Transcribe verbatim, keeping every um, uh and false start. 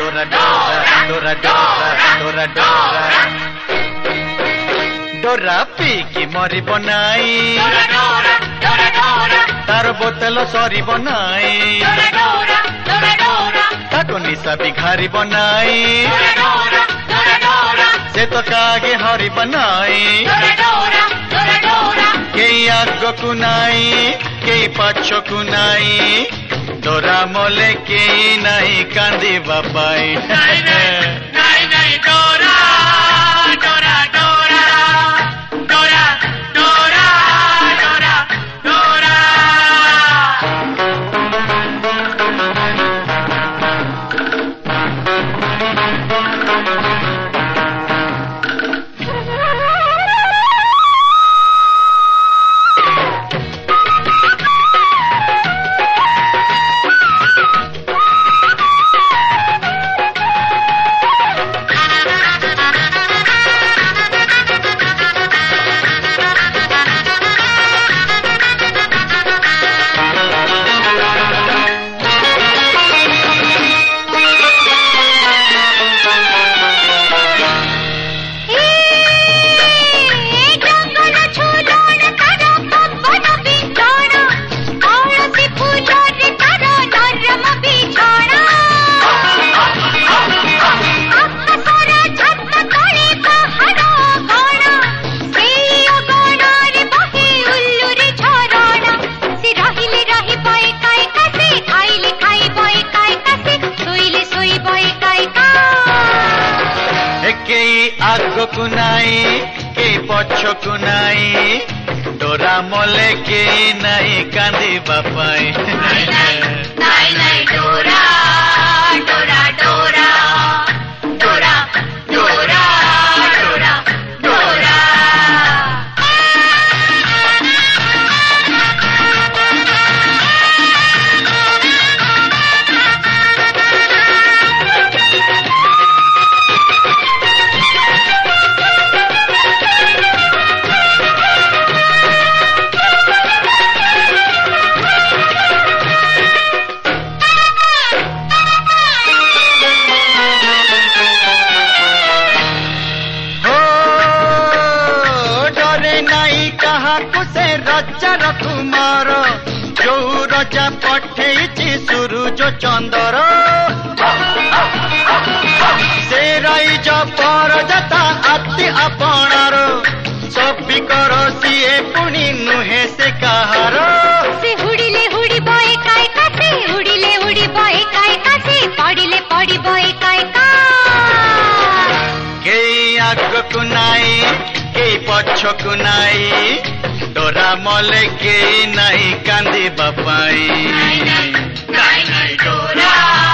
डोरा डोरा डोरा डोरा डोरा डोरा पीकी मरी बनाई तार बोतल सरी बनाई ताको निशा बिघारी बनाई से तो कागे हरी बनाई केई आगो कुनाई केई पछो कुनाई डोरा मोले केई नहीं कांदी बापाई नहीं नहीं नहीं नहीं डोरा डोरा डोरा डोरा डोरा डोरा डोरा आगो कुनाई के पछो कुनाई डोरा मोले के नहीं कांदी बापाई नहीं नहीं नहीं डोरा डोरा डोरा डोरा डोरा डोरा डोरा से रजा रकुमार जो रजा पठेई सूरज चंदर से रईज पर जता अति अपनार सभी कर सीए पुणी नुहे से कहार से हुड़िले हुड़ी बए काय कासे हुड़िले हुड़ी बए काय कासे पड़िले पड़ी बए काय का के आग कुनाई के पछ कुनाई डोरा मोले के नहीं कांदी बापाई नहीं नहीं नहीं डोरा